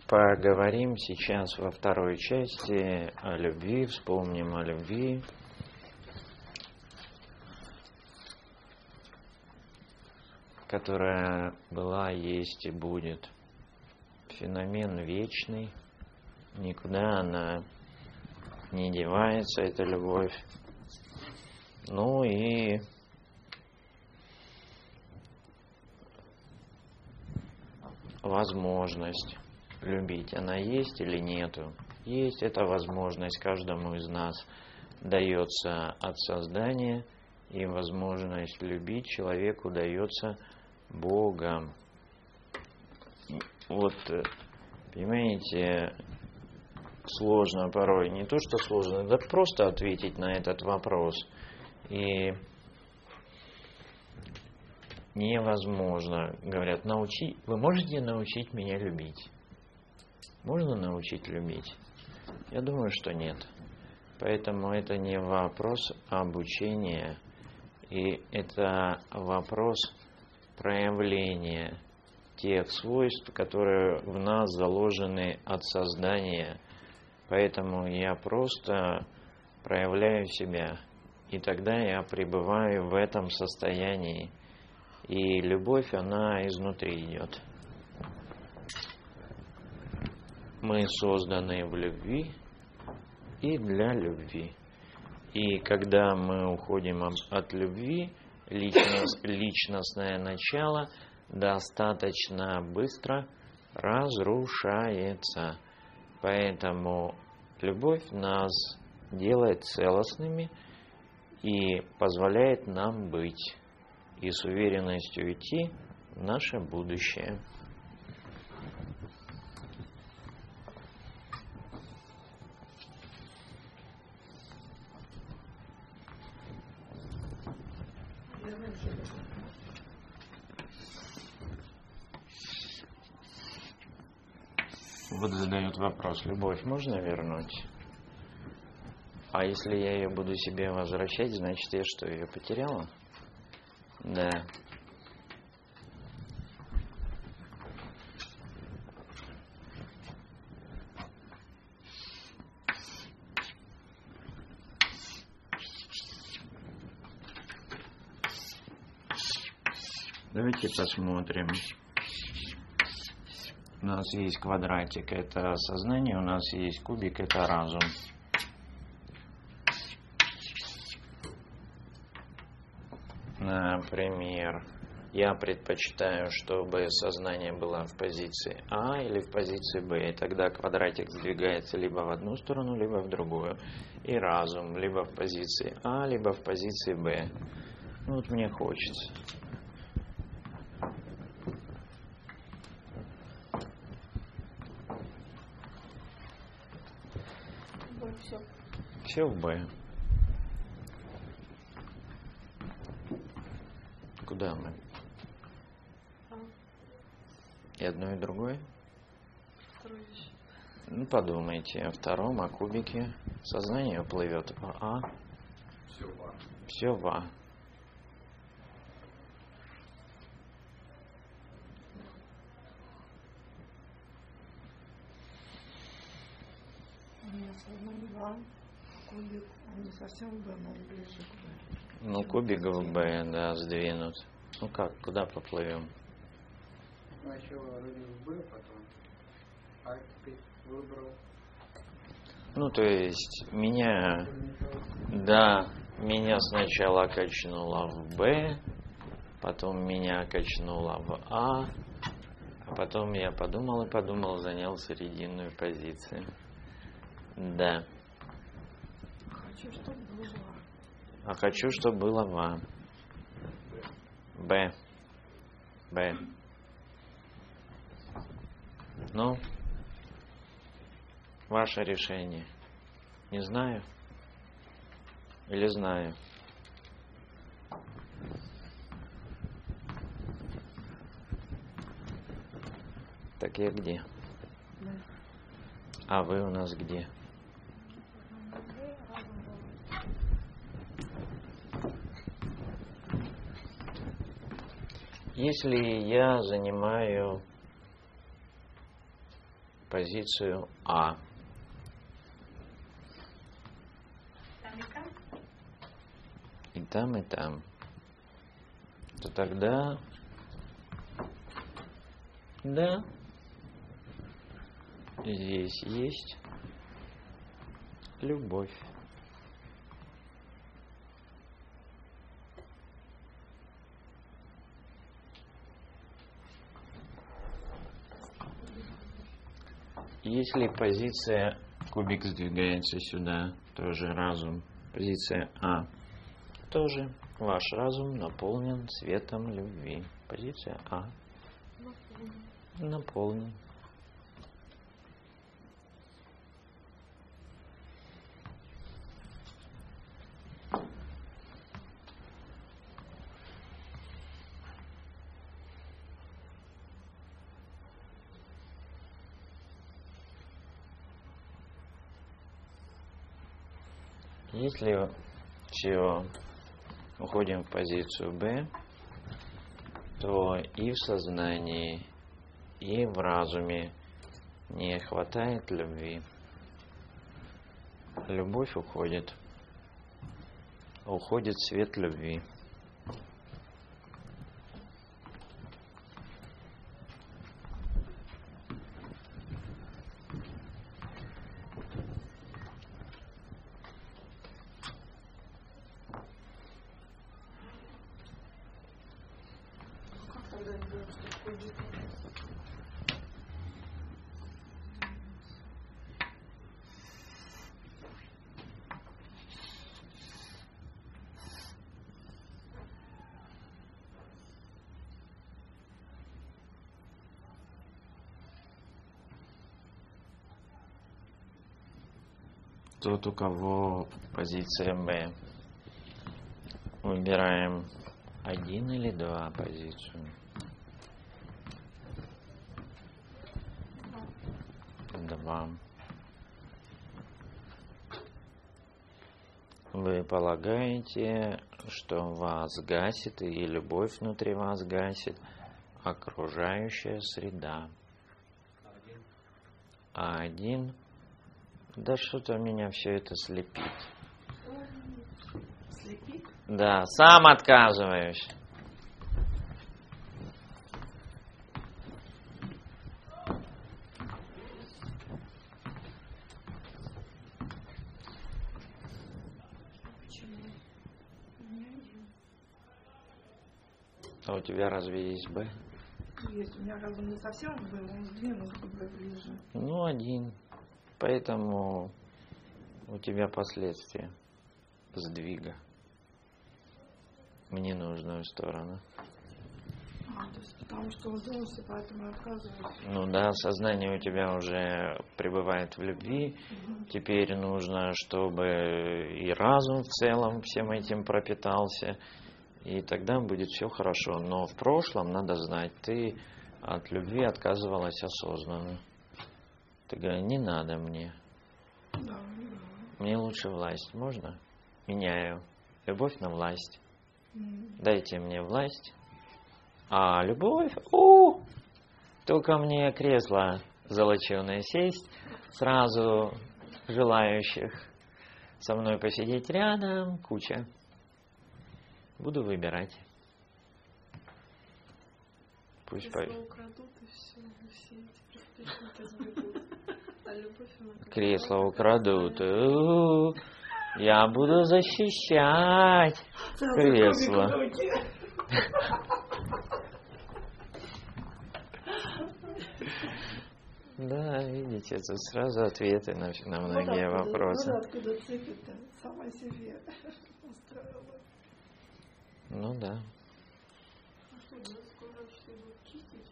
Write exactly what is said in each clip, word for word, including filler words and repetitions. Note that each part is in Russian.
Поговорим сейчас во второй части о любви, вспомним о любви. Которая была, есть и будет. Феномен вечный, никуда она не девается, эта любовь. Ну и возможность любить, она есть или нету? Есть эта возможность, каждому из нас дается от создания, и возможность любить человеку дается Богом. Вот, понимаете, сложно порой, не то что сложно, да просто ответить на этот вопрос. И невозможно, говорят, научи, вы можете научить меня любить? Можно научить любить? Я думаю, что нет. Поэтому это не вопрос обучения, и это вопрос проявления тех свойств, которые в нас заложены от создания. Поэтому я просто проявляю себя, и тогда я пребываю в этом состоянии. И любовь, она изнутри идет. Мы созданы в любви и для любви. И когда мы уходим от любви, личность, личностное начало достаточно быстро разрушается. Поэтому любовь нас делает целостными и позволяет нам быть и с уверенностью идти в наше будущее. Вот задают вопрос, любовь можно вернуть? А если я ее буду себе возвращать, значит, я что, ее потеряла? Да. Давайте посмотрим. У нас есть квадратик, это сознание, у нас есть кубик, это разум. Например, я предпочитаю, чтобы сознание было в позиции А или в позиции Б, и тогда квадратик сдвигается либо в одну сторону, либо в другую. И разум либо в позиции А, либо в позиции Б. Ну вот мне хочется. Все. Все в Б. Куда мы? А. И одно, и другое? Второе. Ну, подумайте о втором, о кубике. Сознание уплывет в А. Все в А. Все в А. У меня сознание в А, кубик, он не совсем в Б, но он ближе к Б. Ну, кубик в Б, да, сдвинут. Ну как, куда поплывем? Сначала вроде в Б, потом А теперь выбрал. Ну, то есть, меня, да, меня сначала качнуло в Б, потом меня качнуло в А, а потом я подумал и подумал, занял срединную позицию. Да. Хочу, чтобы было в А. А хочу, чтобы было в А. Б. Б. Ну, ваше решение. Не знаю. Или знаю. Так я где? Да. А вы у нас где? Если я занимаю позицию А. Там и там? И там, и там. То тогда... Да. Здесь есть любовь. Если позиция кубик сдвигается сюда, тоже разум. Позиция А. Тоже ваш разум наполнен светом любви. Позиция А. Наполнен. Если все уходим в позицию Б, то и в сознании, и в разуме не хватает любви. Любовь уходит. Уходит свет любви. Как тогда делать, что кубик? Тот, у кого позиция Б, выбираем один или два позицию. Два. Вы полагаете, что вас гасит и любовь внутри вас гасит окружающая среда. А один, да что-то меня все это слепит. Слепит? Да, сам отказываюсь. Почему? У меня один. А у тебя разве есть Б? Есть. У меня разум не совсем был, он сдвинут к Б ближе. Ну, один. Поэтому у тебя последствия сдвига в ненужную сторону. А, то есть потому что он сдвинулся, поэтому я отказываюсь. Ну да, сознание у тебя уже пребывает в любви. Угу. Теперь нужно, чтобы и разум в целом всем этим пропитался. И тогда будет все хорошо. Но в прошлом, надо знать, ты от любви отказывалась осознанно. Ты говоришь, не надо мне. Да, да. Мне лучше власть. Можно? Меняю. Любовь на власть. М. Дайте мне власть. А любовь? У, только мне кресло золоченое сесть. Сразу желающих со мной посидеть рядом куча. Буду выбирать. Пусть по... Кресло украдут, и все, и все эти приспешники сбегут. А любовь она как Кресло была, украдут. такая. У, я буду защищать кресло. Да, видите, это сразу ответы на, на многие Вот откуда, вопросы. вот откуда цепь-то сама себе устроила. Ну да. А что, да, скоро все будут чистить?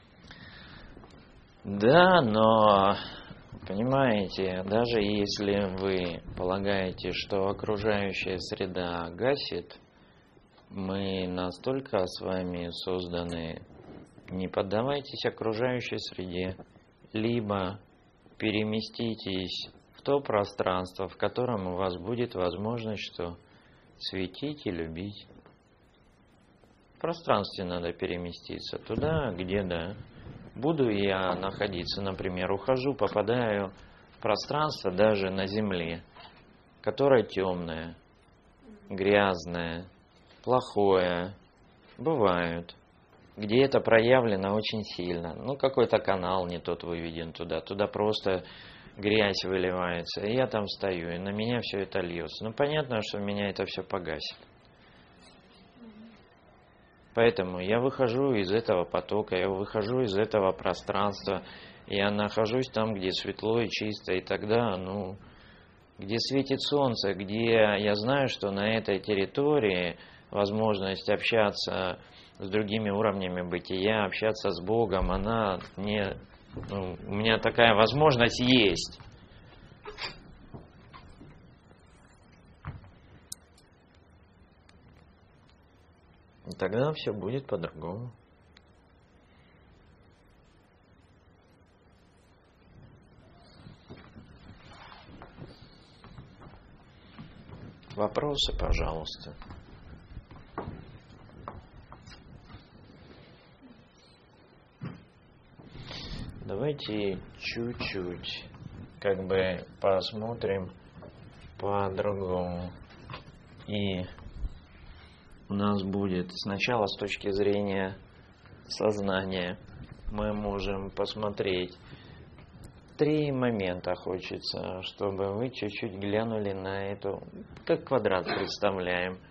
Да, но, понимаете, даже если вы полагаете, что окружающая среда гасит, мы настолько с вами созданы, не поддавайтесь окружающей среде, либо переместитесь в то пространство, в котором у вас будет возможность что светить и любить. В пространстве надо переместиться туда, где, да, Буду я находиться, например, ухожу, попадаю в пространство даже на Земле, которое темное, грязное, плохое, бывают, где это проявлено очень сильно. Ну, какой-то канал не тот выведен туда, туда просто грязь выливается, и я там стою, и на меня все это льется. Ну, понятно, что меня это все погасит. Поэтому я выхожу из этого потока, я выхожу из этого пространства, я нахожусь там, где светло и чисто, и тогда, ну, где светит солнце, где я знаю, что на этой территории возможность общаться с другими уровнями бытия, общаться с Богом, она мне, ну, у меня такая возможность есть. И тогда все будет по-другому. Вопросы, пожалуйста. Давайте чуть-чуть как бы посмотрим по-другому. И у нас будет сначала с точки зрения сознания мы можем посмотреть три момента. Хочется, чтобы вы чуть-чуть глянули на эту, как квадрат представляем.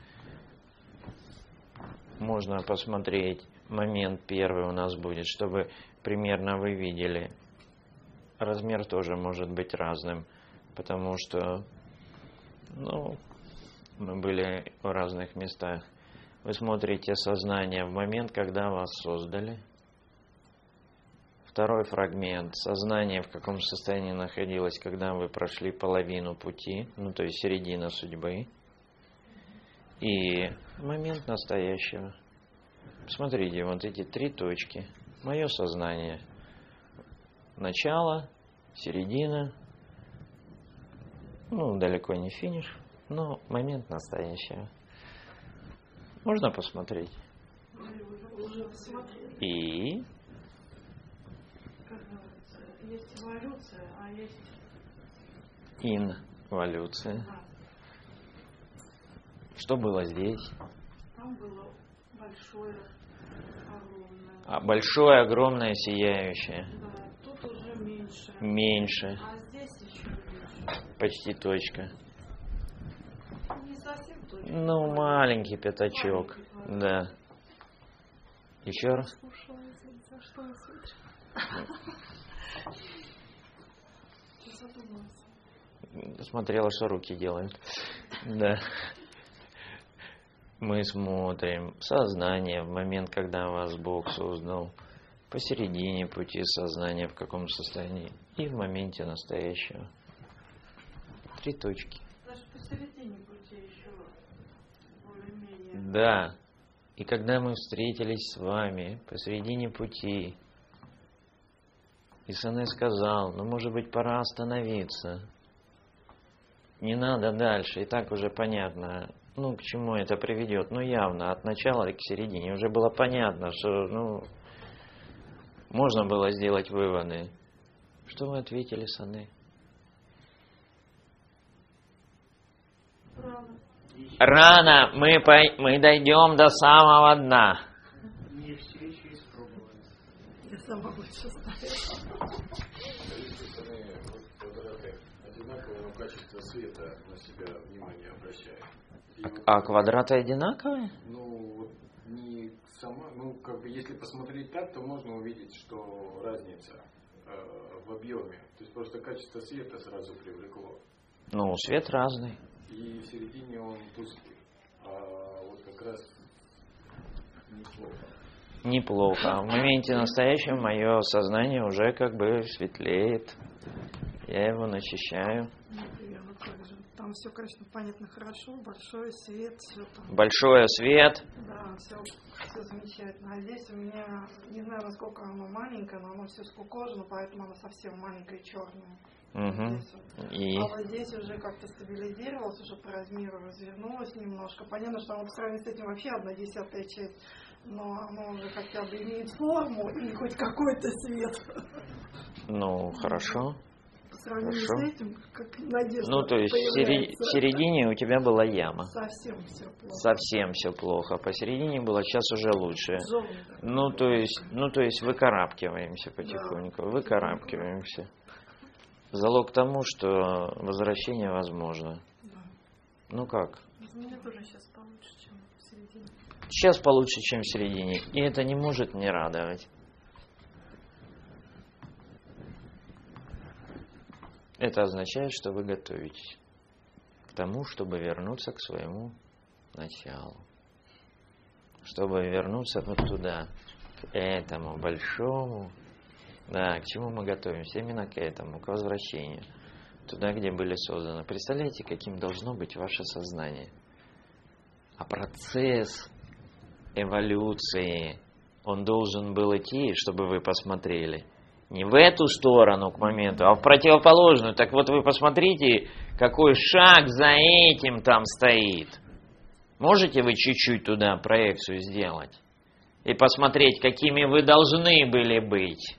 Можно посмотреть момент первый у нас будет, чтобы примерно вы видели. Размер тоже может быть разным, потому что, ну, мы были в разных местах. Вы смотрите сознание в момент, когда вас создали. Второй фрагмент. Сознание в каком состоянии находилось, когда вы прошли половину пути, ну то есть середина судьбы. И момент настоящего. Смотрите, вот эти три точки. Мое сознание. Начало, середина. Ну, далеко не финиш, но момент настоящего. Можно посмотреть? Уже посмотрели. И? Как говорится, есть эволюция, а есть... Инволюция. Да. Что было здесь? Там было большое, огромное. А большое, огромное, сияющее. Да, тут уже меньше. Меньше. А здесь еще меньше. Почти точка. Не совсем точно. Ну, маленький пятачок. Маленький, Да. Еще раз. За что я смотрю? Ты задумался. Смотрела, что руки делают. Да. Мы смотрим сознание в момент, когда вас Бог создал. Посередине пути сознания, в каком состоянии. И в моменте настоящего. Три точки. Даже посередине пути еще более-менее. Да. И когда мы встретились с вами посередине пути, Исане сказал, ну, может быть, пора остановиться. Не надо дальше, и так уже понятно, ну, к чему это приведет. Ну, явно, от начала к середине уже было понятно, что, ну, можно было сделать выводы. Что вы ответили, Сане? Рано. Рано, мы, по... мы дойдем до самого дна. Не все еще испробовали. Я сама больше знаю. Одинакового качества света на себя внимание обращает. И вот, А квадраты одинаковые? ну, вот не сама, ну, как бы, если посмотреть так, то можно увидеть, что разница э, в объеме. То есть просто качество света сразу привлекло. Ну, свет разный. И в середине он тусклый. А вот как раз неплохо. Неплохо. В моменте настоящем мое сознание уже как бы светлеет. Я его начищаю. Примерно так же. Там все, конечно, понятно хорошо, большой свет, все там. Большой свет. Да, все, все замечательно. А здесь у меня, не знаю, насколько оно маленькое, но оно все скукожено, поэтому оно совсем маленькое и черное. Угу. Здесь вот. И А вот здесь уже как-то стабилизировалось, уже по размеру развернулось немножко. Понятно, что оно по сравнению с этим вообще одна десятая часть. но оно уже хотя бы имеет форму и хоть какой-то свет. Ну, хорошо. По сравнению Хорошо. с этим, как надежда Ну, то есть в сери- появляется. в середине у тебя была яма. Совсем все плохо. Совсем все плохо. Посередине было, сейчас уже лучше. Жёлтый. Ну, то есть, ну, то есть выкарабкиваемся потихоньку. Выкарабкиваемся. Залог тому, что возвращение возможно. Да. Ну как? У меня тоже сейчас получше, чем в середине. Сейчас получше, чем в середине. И это не может не радовать. Это означает, что вы готовитесь к тому, чтобы вернуться к своему началу. Чтобы вернуться вот туда, к этому большому. Да, к чему мы готовимся? Именно к этому, к возвращению. Туда, где были созданы. Представляете, каким должно быть ваше сознание? А процесс эволюции, он должен был идти, чтобы вы посмотрели. Не в эту сторону к моменту, а в противоположную. Так вот вы посмотрите, какой шаг за этим там стоит. Можете вы чуть-чуть туда проекцию сделать? И посмотреть, какими вы должны были быть.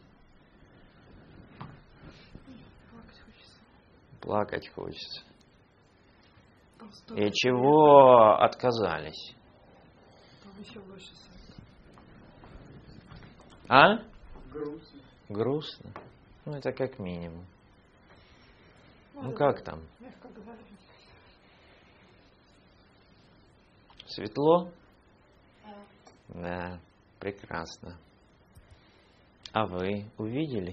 Плакать хочется. Просто И чего отказались? там еще больше света. А? Грустно. Грустно? Ну, это как минимум. Ну, это как там? Мягко говоря. Светло? Да, прекрасно. А вы увидели?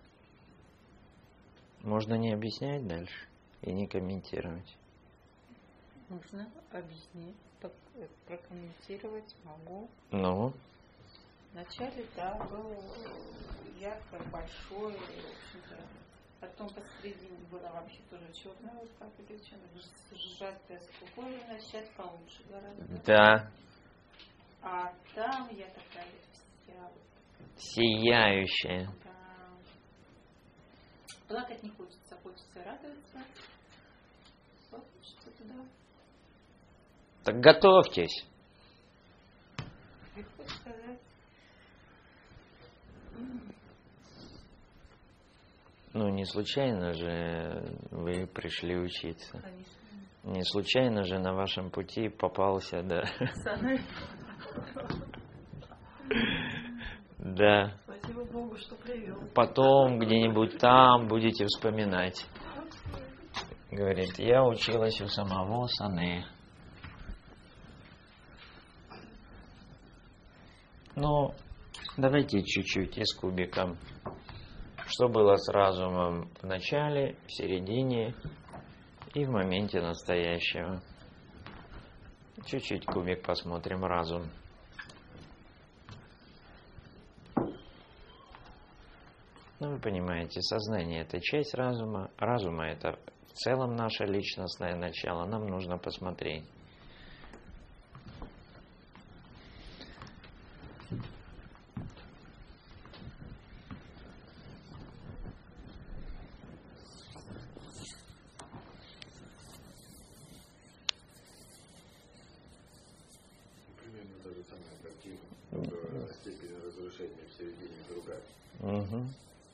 Можно не объяснять дальше и не комментировать. Можно объяснить, так, э, прокомментировать могу. Ну, Вначале, да, был ярко, большой, в общем-то. Потом посередине было вообще тоже черное, вот как величина, сжатая, спокойная, сейчас получше гораздо. да, А там я такая вся, вот, сияющая. да. Плакать не хочется, хочется радоваться. Вот что туда. Так готовьтесь. Легко сказать. Ну, не случайно же вы пришли учиться. Конечно. Не случайно же на вашем пути попался, да. Самое. Да. Спасибо Богу, что привел. Потом где-нибудь там будете вспоминать. Говорит, я училась у самого Сане. Ну, давайте чуть-чуть и с кубиком. Что было с разумом в начале, в середине и в моменте настоящего. Чуть-чуть кубик посмотрим, разум. Ну, вы понимаете, сознание – это часть разума, разума – это в целом наше личностное начало, нам нужно посмотреть. Примерно та же самая картина, только степень разрушения в середине другая. Угу.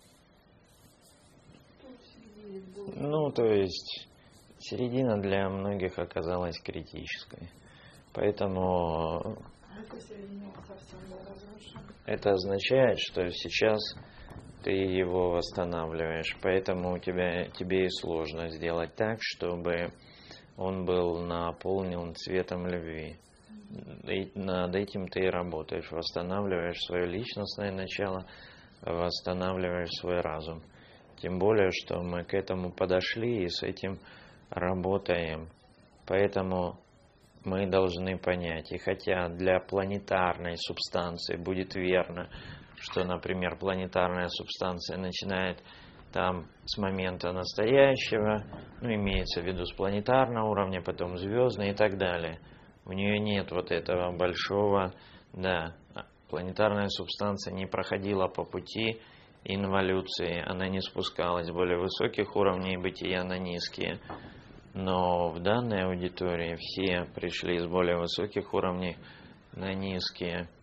Ну, то есть, середина для многих оказалась критической. Поэтому Это середина совсем был разрушен. это означает, что сейчас ты его восстанавливаешь. Поэтому у тебя, тебе и сложно сделать так, чтобы он был наполнен цветом любви. И над этим ты и работаешь. Восстанавливаешь свое личностное начало, восстанавливаешь свой разум. Тем более, что мы к этому подошли и с этим работаем. Поэтому мы должны понять. И хотя для планетарной субстанции будет верно, что, например, планетарная субстанция начинает там с момента настоящего, ну, имеется в виду с планетарного уровня, потом звездный и так далее. У нее нет вот этого большого, да, планетарная субстанция не проходила по пути инволюции, она не спускалась с более высоких уровней бытия на низкие. Но в данной аудитории все пришли с более высоких уровней на низкие.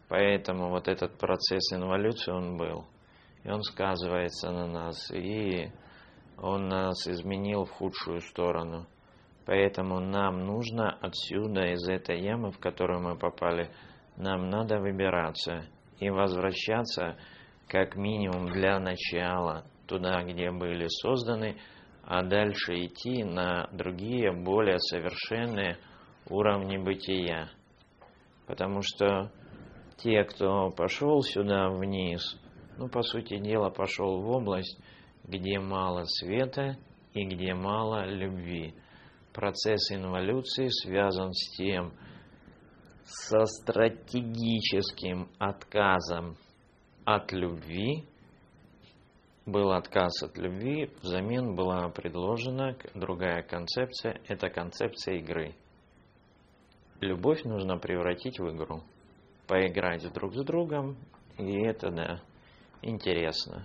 Поэтому вот этот процесс инволюции, он был. И он сказывается на нас. И он нас изменил в худшую сторону. Поэтому нам нужно отсюда, из этой ямы, в которую мы попали, нам надо выбираться и возвращаться как минимум для начала туда, где были созданы, а дальше идти на другие, более совершенные уровни бытия. Потому что те, кто пошел сюда вниз, ну, по сути дела, пошел в область, где мало света и где мало любви. Процесс инволюции связан с тем, со стратегическим отказом от любви. Был отказ от любви, взамен была предложена другая концепция, это концепция игры. Любовь нужно превратить в игру. Поиграть друг с другом, и это, да, интересно.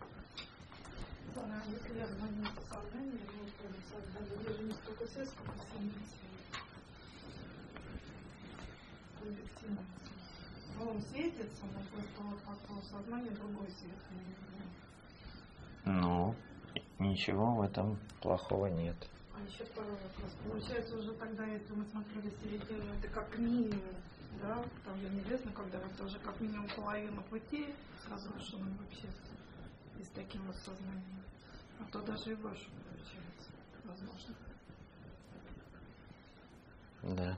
Если я звоню по сознанию, я же не столько свет, сколько сильный свет. Коллективный свет. Но он светится, но просто вот как-то в сознании другой свет. Ну, ничего в этом плохого нет. А еще второй вопрос. Получается, уже тогда, если мы смотрели середину, это как минимум, да, там же неизвестно, когда это уже как минимум половина пути с разрушенным вообще, и с таким вот сознанием. А то даже и больше получается, возможно. Да.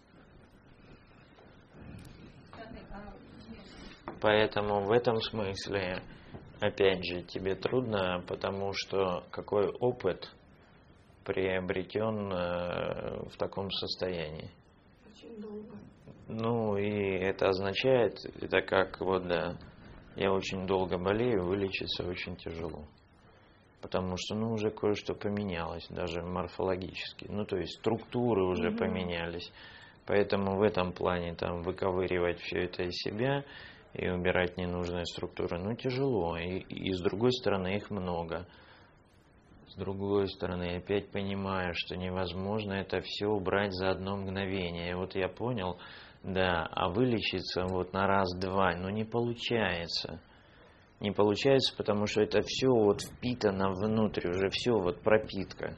Поэтому в этом смысле, опять же, тебе трудно, потому что какой опыт приобретен в таком состоянии. Очень долго. Ну, и это означает, это как вот, да, я очень долго болею, вылечиться очень тяжело. Потому что, ну, уже кое-что поменялось, даже морфологически. Ну, то есть структуры уже mm-hmm. поменялись. Поэтому в этом плане там выковыривать все это из себя и убирать ненужные структуры, ну, тяжело. И, и с другой стороны, их много. С другой стороны, опять понимаю, что невозможно это все убрать за одно мгновение. И вот я понял, да, а вылечиться вот на раз-два, ну, не получается. Не получается, потому что это все вот впитано внутрь, уже все вот пропитка.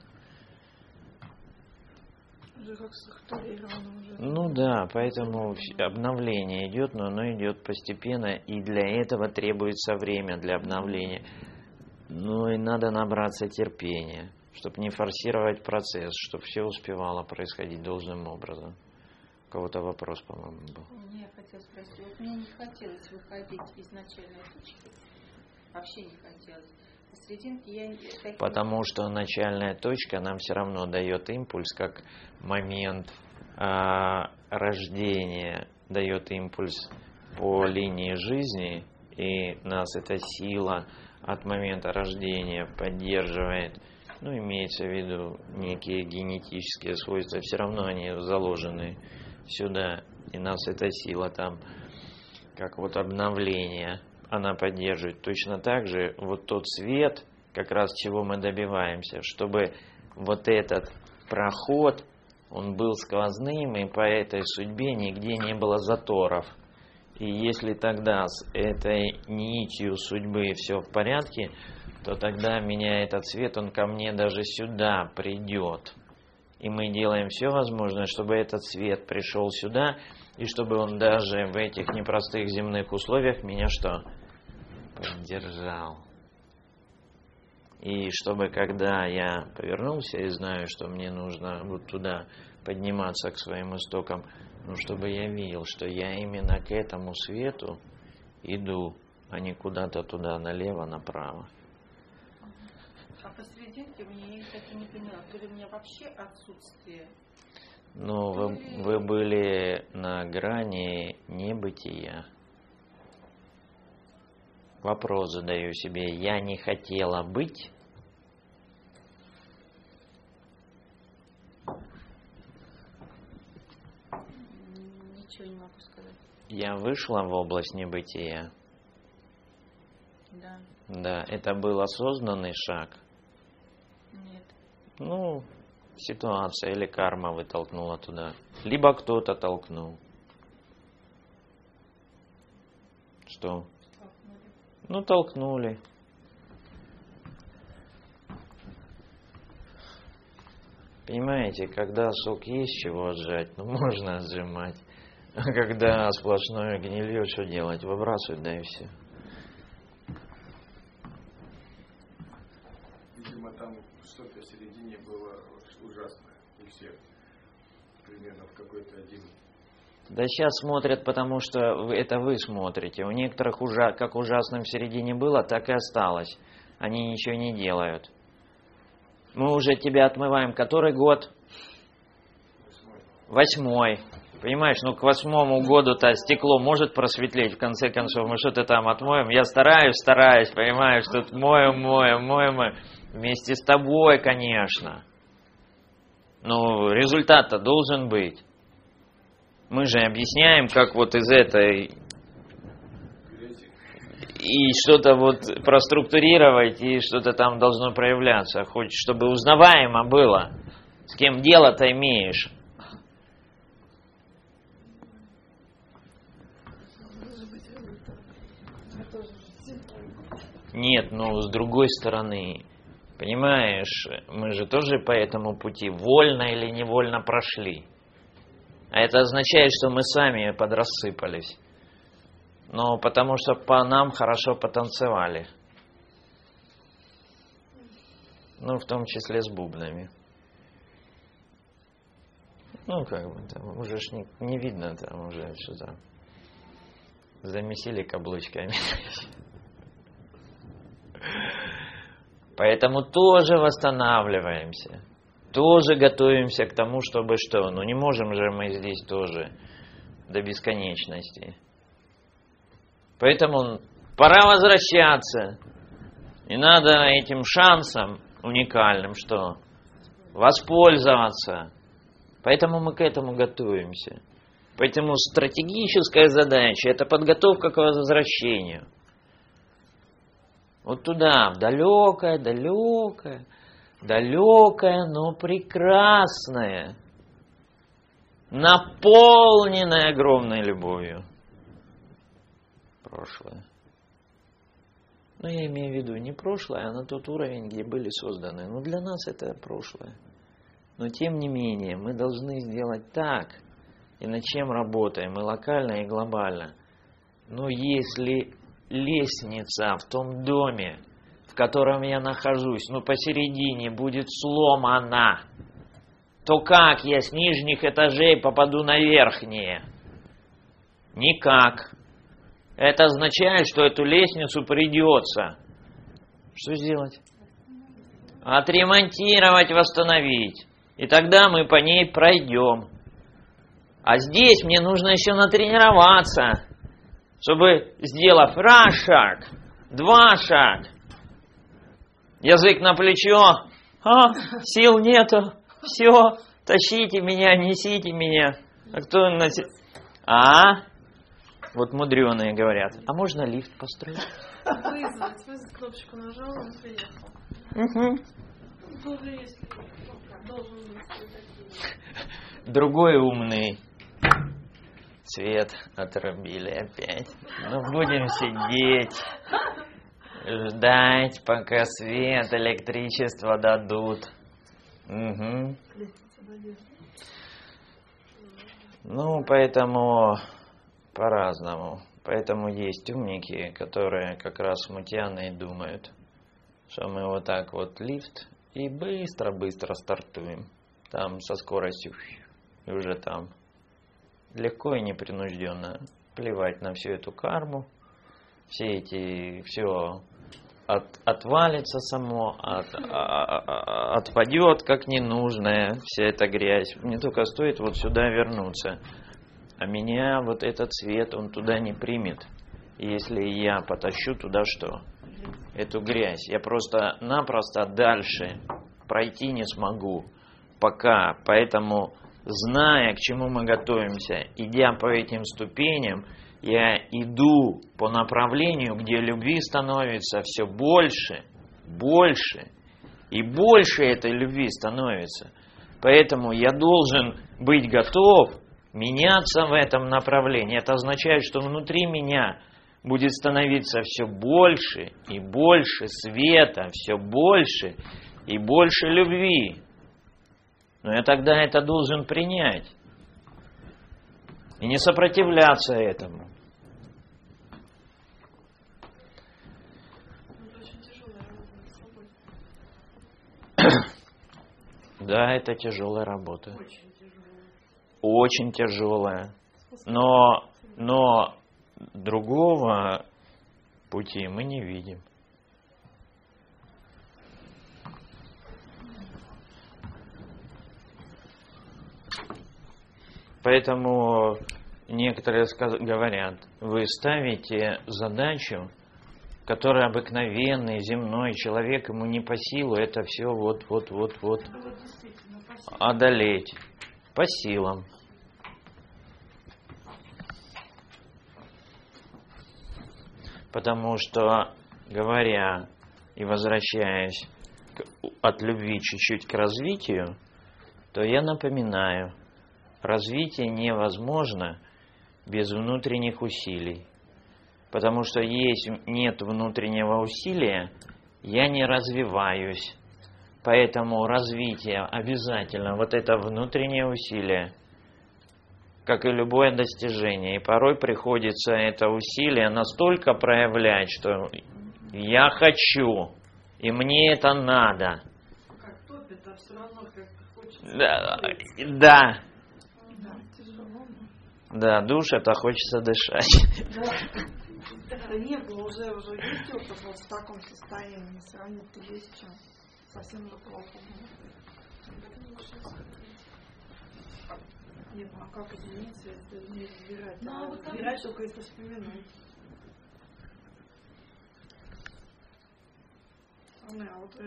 Уже как структурировано уже. Ну да, поэтому обновление идет, но оно идет постепенно, и для этого требуется время для обновления. Ну и надо набраться терпения, чтобы не форсировать процесс, чтобы все успевало происходить должным образом. У кого-то вопрос, по-моему, был. Я хотела спросить, вот мне не хотелось выходить из начальной точки, вообще не хотелось. Посрединке я... Таким... Потому что начальная точка нам все равно дает импульс, как момент а, рождения дает импульс по линии жизни, и нас эта сила от момента рождения поддерживает, ну, имеется в виду некие генетические свойства, все равно они заложены сюда, и нас эта сила там, как вот обновление, она поддерживает. Точно так же вот тот свет, как раз чего мы добиваемся, чтобы вот этот проход, он был сквозным, и по этой судьбе нигде не было заторов. И если тогда с этой нитью судьбы все в порядке, то тогда меня этот свет, он ко мне даже сюда придет. И мы делаем все возможное, чтобы этот свет пришел сюда, и чтобы он даже в этих непростых земных условиях меня что? Поддержал. И чтобы когда я повернулся и знаю, что мне нужно вот туда подниматься к своим истокам, ну, чтобы я видел, что я именно к этому свету иду, а не куда-то туда, налево, направо. А посерединке мне, я так и не поняла, то ли у меня вообще отсутствие? Ну, вы, вы были на грани небытия. Вопрос задаю себе, я не хотела быть? Ничего не могу сказать. Я вышла в область небытия? Да. Да, это был осознанный шаг? Нет. Ну, ситуация или карма вытолкнула туда. Либо кто-то толкнул. Что? Ну, толкнули. Понимаете, когда сок есть чего отжать, ну, можно отжимать. А когда сплошное гнилье, что делать? Выбрасывать, да и все. Видимо, там что-то в середине было ужасное. И все примерно в какой-то один. Да сейчас смотрят, потому что это вы смотрите. У некоторых ужа... как ужасным в середине было, так и осталось. Они ничего не делают. Мы уже тебя отмываем. Который год? Восьмой. Понимаешь, ну к восьмому году-то стекло может просветлеть, в конце концов. Мы что-то там отмоем. Я стараюсь, стараюсь, понимаешь, тут моем, моем, моем. Вместе с тобой, конечно. Но результат-то должен быть. Мы же объясняем, как вот из этой и что-то вот проструктурировать, и что-то там должно проявляться. Хоть чтобы узнаваемо было, с кем дело-то имеешь. Нет, ну с другой стороны, понимаешь, мы же тоже по этому пути вольно или невольно прошли. А это означает, что мы сами подрассыпались. Но потому что по нам хорошо потанцевали. Ну, в том числе с бубнами. Ну, как бы, там уже ж не, не видно, там уже что-то замесили каблучками. Поэтому тоже восстанавливаемся. Тоже готовимся к тому, чтобы что? Ну, не можем же мы здесь тоже до бесконечности. Поэтому пора возвращаться. И надо этим шансом уникальным, что? Воспользоваться. Поэтому мы к этому готовимся. Поэтому стратегическая задача – это подготовка к возвращению. Вот туда, в далекое, далекое, далекое, но прекрасное, наполненное огромной любовью прошлое. Но я имею в виду не прошлое, а на тот уровень, где были созданы. Но для нас это прошлое. Но тем не менее, мы должны сделать так, и над чем работаем, и локально, и глобально. Но если лестница в том доме, в котором я нахожусь, ну посередине будет сломана, то как я с нижних этажей попаду на верхние? Никак. Это означает, что эту лестницу придется что сделать? Отремонтировать, восстановить. И тогда мы по ней пройдем. А здесь мне нужно еще натренироваться, чтобы, сделав раз шаг, два шаг, язык на плечо, а, сил нету, все, тащите меня, несите меня. А кто носит? А? Вот мудреные говорят, а можно лифт построить? Вызвать, вызвать кнопочку нажал, он приехал. Угу. Тоже есть, должен быть. Другой умный. Свет отрубили опять. Ну, будем сидеть, ждать, пока свет, электричество дадут. Угу. Ну, поэтому по-разному. Поэтому есть умники, которые как раз смутьяны и думают, что мы вот так вот лифт и быстро-быстро стартуем. Там со скоростью и уже там. Легко и непринужденно плевать на всю эту карму, все эти, все от, отвалится само, от, а, а, отпадет как ненужная вся эта грязь. Мне только стоит вот сюда вернуться, а меня вот этот свет, он туда не примет. И если я потащу туда что? Эту грязь. Я просто-напросто дальше пройти не смогу пока, поэтому... Зная, к чему мы готовимся, идя по этим ступеням, я иду по направлению, где любви становится все больше, больше и больше этой любви становится. Поэтому я должен быть готов меняться в этом направлении. Это означает, что внутри меня будет становиться все больше и больше света, все больше и больше любви. Но я тогда это должен принять и не сопротивляться этому. Да, это тяжелая работа. Очень тяжело. Очень тяжелая. Но, но другого пути мы не видим. Поэтому некоторые говорят, вы ставите задачу, которая обыкновенный, земной человек, ему не по силу это все вот-вот-вот-вот одолеть. По силам. Потому что, говоря и возвращаясь к, от любви чуть-чуть к развитию, то я напоминаю, развитие невозможно без внутренних усилий. Потому что если нет внутреннего усилия, я не развиваюсь. Поэтому развитие обязательно, вот это внутреннее усилие, как и любое достижение. И порой приходится это усилие настолько проявлять, что я хочу, и мне это надо. Как топит, а все равно как хочется. Да, да. Да, тяжело. Да, душ это хочется дышать. Да. Да не было, уже, уже есть опыт вот в таком состоянии, сравнить-то есть чем. Совсем же плохо было. Нет, ну а как измениться, если не разбирать? Ну, А вот разбирать только если вспоминать. А, вот